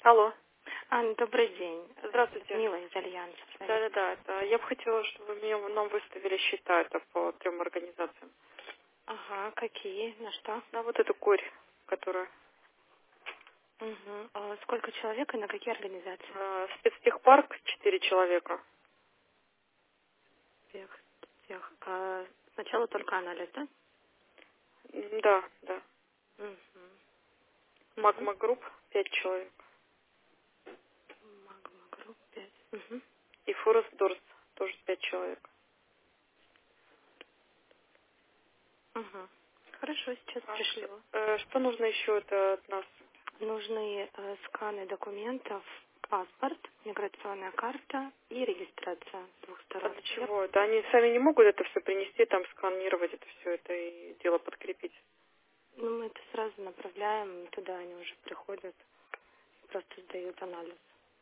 Алло. Анна, добрый день. Здравствуйте. Мила из Альянса. Да-да-да. Я бы хотела, чтобы нам выставили счета это по 3 организациям. Ага, какие? На что? На вот эту корь, которая Угу. А сколько человек и на какие организации? спецтехпарк 4 человека. Всех. Сначала только анализ, да? Да, да. Угу. Угу. Магма Групп 5 человек. Магма Групп 5. Угу. И Форест Дорс тоже 5 человек. Угу. Хорошо, сейчас пришлю. Что нужно еще это от нас? Нужны сканы документов, паспорт, миграционная карта и регистрация двух А сторон. для чего это? Они сами не могут это все принести, там сканировать это все это и дело подкрепить. Ну, мы это сразу направляем туда, они уже приходят, просто сдают анализ.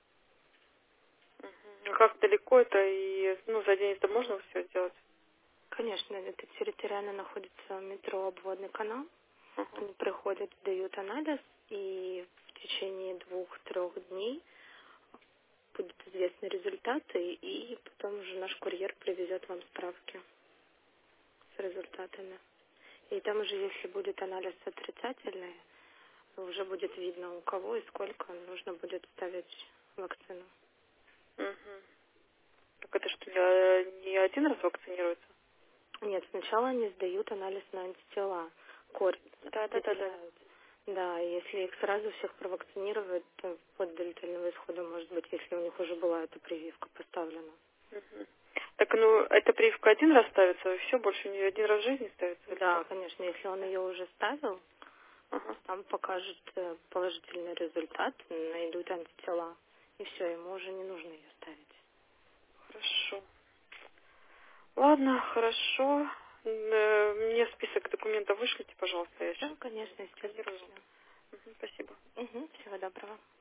А как далеко это и за день это можно все сделать? Конечно, это территориально находится метро «Обводный канал». Мгм. Они приходят, сдают анализ, и в течение 2-3 дней будут известны результаты, и потом уже наш курьер привезет вам справки с результатами. И там уже, если будет анализ отрицательный, уже будет видно, у кого и сколько нужно будет ставить вакцину. Мгм. Так это что, не один раз вакцинируется? Нет, сначала они сдают анализ на антитела, корь Да. выделяют. Да, и если их сразу всех провакцинировать, то вплоть до летального исхода, может быть, если у них уже была эта прививка поставлена. Мгм. Так, эта прививка один раз ставится, и все, больше не один раз в жизни ставится? Или Да, как? конечно, если он ее уже ставил, Ага, там покажет положительный результат, найдут антитела, и все, ему уже не нужно ее ставить. хорошо. Ладно, хорошо. Мне список документов вышлите, пожалуйста, я Да, сейчас конечно, сейчас сканирую. пришлю. Мгм, спасибо. Угу, всего доброго.